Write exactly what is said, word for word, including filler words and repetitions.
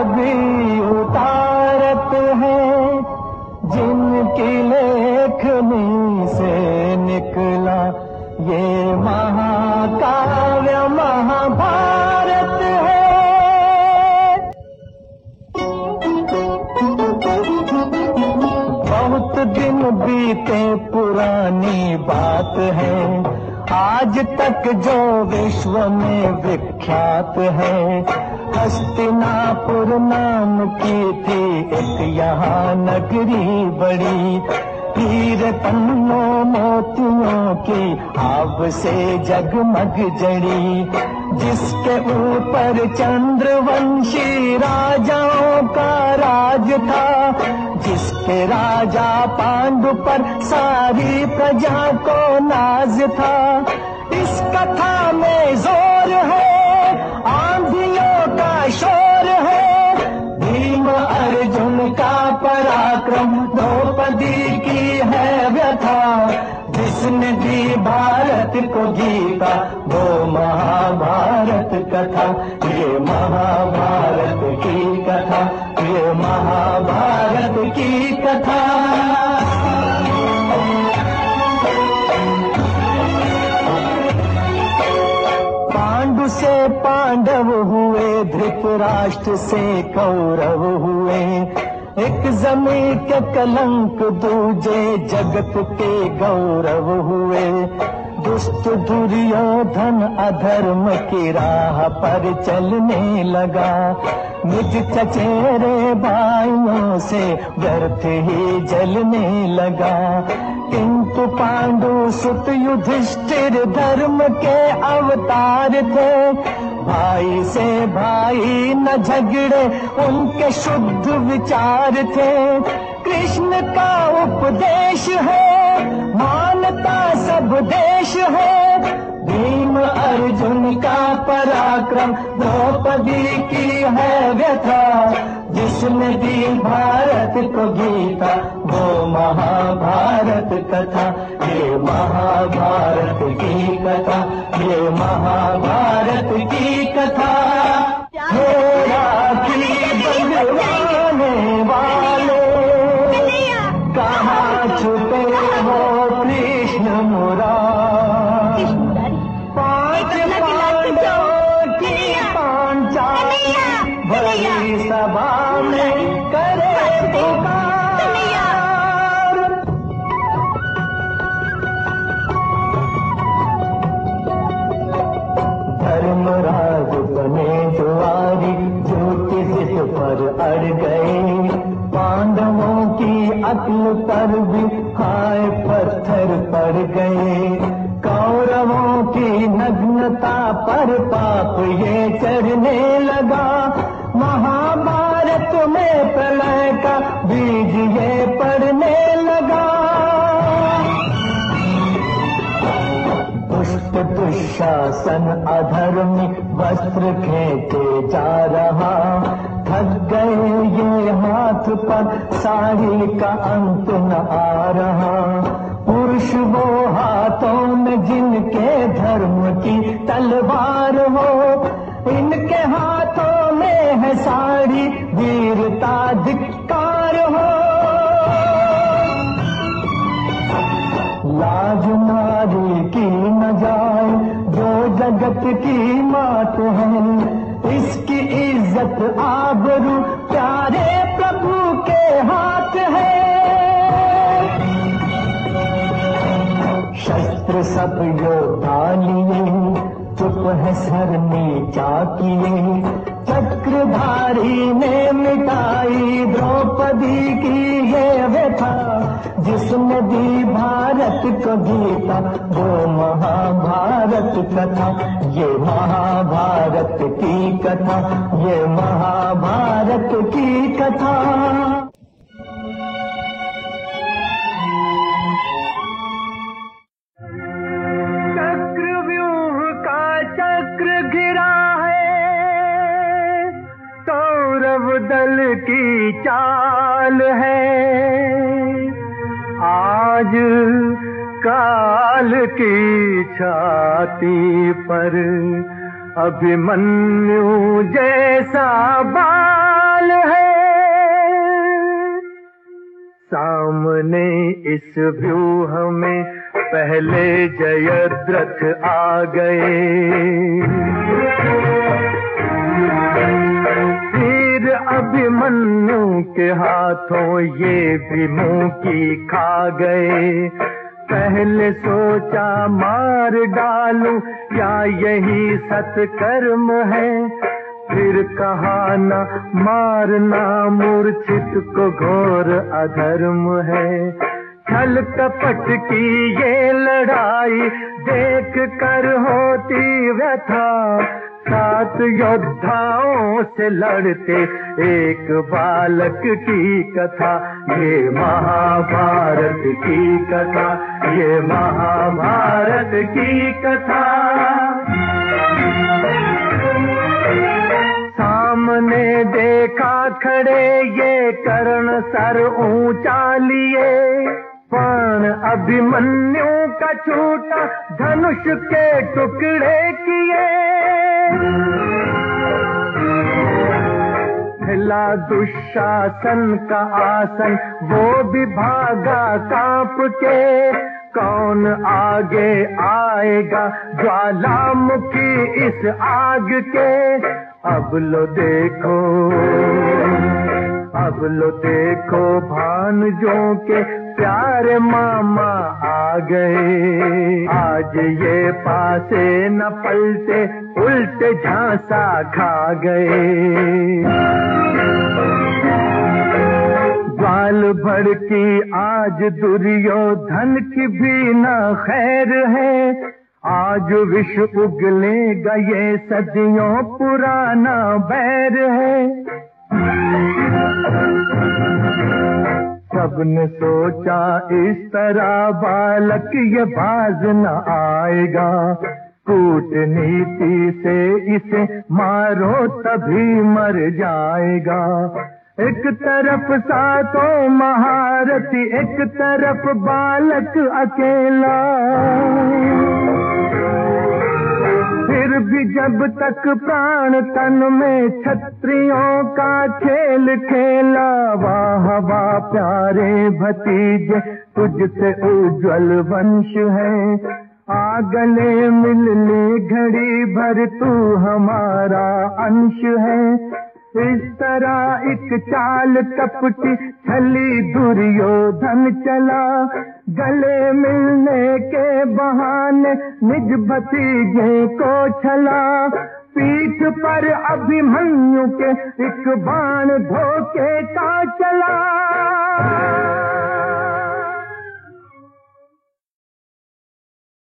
भी उतारत है, जिनकी लेखनी से निकला ये महाकाव्य महाभारत है। बहुत दिन बीते पुरानी बात है, आज तक जो विश्व में विख्यात है। हस्तिनापुर नाम की थी एक यहाँ नगरी बड़ी, हीरे पन्नों मोतियों की आभ से जगमग जड़ी, जिसके ऊपर चंद्रवंशी राजाओं का राज था, जिसके राजा पांडु पर सारी प्रजा को नाज था। इस कथा में जोर है, आंधियों का शोर है, भीम अर्जुन का पराक्रम, द्रौपदी की है व्यथा, जिसने दी भारत को जीता वो महाभारत कथा। ये महाभारत की कथा, ये महाभारत की कथा। पांडु से पांडव हुए, धृतराष्ट्र से कौरव हुए, एक जमीन के कलंक दूजे जगत के गौरव हुए। दुष्ट दुर्योधन अधर्म की राह पर चलने लगा, निज चचेरे भाइयों से व्यर्थ ही जलने लगा। किंतु पांडु सुत युधिष्ठिर धर्म के अवतार थे, भाई से भाई न झगड़े उनके शुद्ध विचार थे। कृष्ण का उपदेश है, मानता सब देश है, भीम अर्जुन का पराक्रम, द्रौपदी की है व्यथा, जिसने दी भारत को गीता वो महाभारत कथा। ये महाभारत की कथा, ये महाभारत की कथा। हे राखी बंधवाने वाले, कहाँ छुपे हो कृष्ण मुरारी, पांच पांडवों की पांचाली भरी सभा में करे पुकार। धर्मराज बने जुआरी, झूठी जिद पर अड़ गए, पांडवों की अक्ल पर भी खाए पत्थर पड़ गए। कौरवों की नग्नता पर पाप ये चढ़ने लगा, महाभारत में प्रलय का बीज ये पड़ने लगा। दुष्ट दुशासन अधर्मी वस्त्र खेते जा रहा, थक गए ये हाथ पर साड़ी का अंत न आ रहा। पुरुष वो हाथों में जिनके धर्म की तलवार हो, इनके हाथों में है साड़ी वीरता धिक्कार हो। लाज नारी की न जाए जो जगत की मात है, इसकी इज्जत आबरू प्यारे प्रभु के हाथ है। शस्त्र सब योद्धा लिए, चुप है सर नीचा किए, चक्रधारी ने मिटाई द्रौपदी की ये व्यथा, जिसने दी भारत को गीता वो महाभारत कथा। ये महाभारत की कथा, ये महाभारत की कथा। चक्रव्यूह का चक्र गिरा है, कौरव दल की चाल है, आज काल की छाती पर अभिमन्यु जैसा बाल सामने इस व्यूह में पहले जयद्रथ आ गए। वीर अभिमन्यु के हाथों ये भी मुंह की खा गए। पहले सोचा मार डालूं या यही सत्कर्म है, फिर कहा न मारना मूर्छित को घोर अधर्म है। छल कपट की ये लड़ाई देख कर होती व्यथा, सात योद्धाओं से लड़ते एक बालक की कथा। ये महाभारत की कथा, ये महाभारत की कथा। सामने देखा खड़े ये कर्ण सर ऊंचा लिए, पण अभिमन्यु का छूटा धनुष के टुकड़े किए। हिला दुशासन का आसन वो भी भागा कांप के, कौन आगे आएगा ज्वालामुखी इस आग के। अब लो देखो, अब लो देखो भानजों के प्यारे मामा आ गए। आज ये पासे न पलटे, उल्टे झांसा खा गए। ग्वाल भड़की आज दुर्योधन की भी न खैर है। आज विष उगलेगा ये सदियों पुराना बैर है। सबने सोचा इस तरह बालक ये बाज न आएगा, कूटनीति से इसे मारो तभी मर जाएगा। एक तरफ सातों महारथी, एक तरफ बालक अकेला। फिर भी जब तक प्राण तन में क्षत्रियों का खेल खेला, वाह वाह प्यारे भतीजे तुझसे उज्ज्वल वंश है। आ गले मिलने घड़ी भर तू हमारा अंश है। इस तरह एक चाल कपटी छली दुर्योधन चला, गले मिलने के बहाने निज भतीजे को छला। पीठ पर अभिमन्यु के एक बाण धोखे का चला।